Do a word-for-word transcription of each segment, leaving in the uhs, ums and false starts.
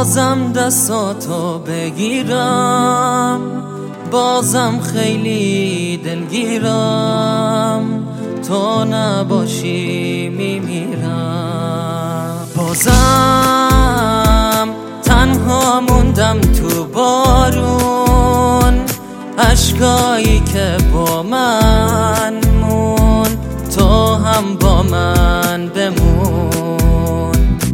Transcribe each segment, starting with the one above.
بازم دستاتو بگیرم، بازم خیلی دلگیرم، تو نباشی میمیرم. بازم تنها موندم تو بارون، اشکایی که با من مون، تو هم با من بمون.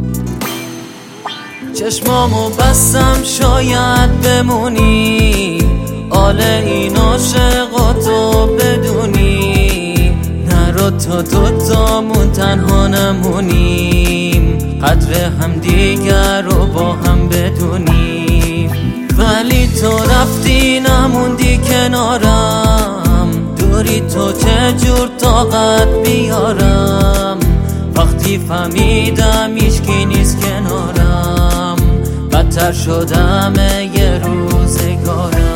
چشمامو بستم شاید بمونی، آل این عاشقاتو بدونی، نرو تا دوتامون تنها نمونیم، قدر هم دیگر رو با هم بدونیم. ولی تو رفتی نموندی کنارم، دوری تو چجور طاقت بیارم، وقتی فهمیدم هیچکی نیست کنارم، بدتر شدم یه روزگارم.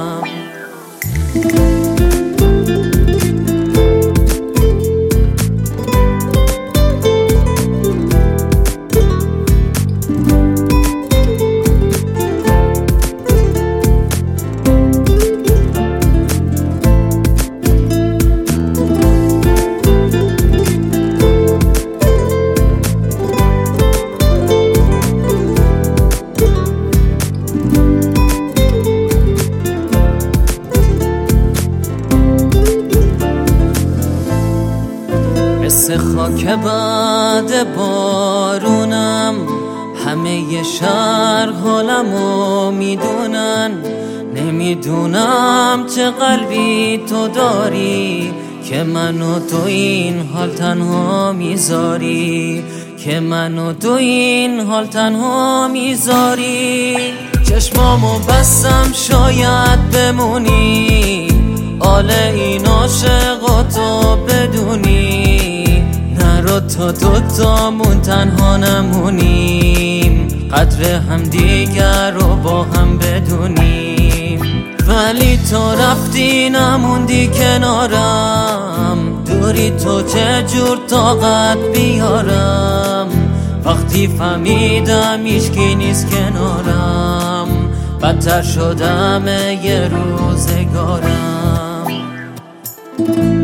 مثل خاک بعد بارونم، همه شهر حالمو میدونن، نمیدونم چه قلبی تو داری که منو تو این حال تنها میذاری، که منو تو این حال تنها میذاری. چشمامو بستم شاید بمونی، آل این عاشقاتو بدونی، نرو تا دوتامون تنها نمونیم، قدر هم دیگر رو با هم بدونیم. ولی تو رفتی نموندی کنارم، دوری تو چجور طاقت بیارم، وقتی فهمیدم هیچکی نیست کنارم، بدتر شدم یه روزگارم.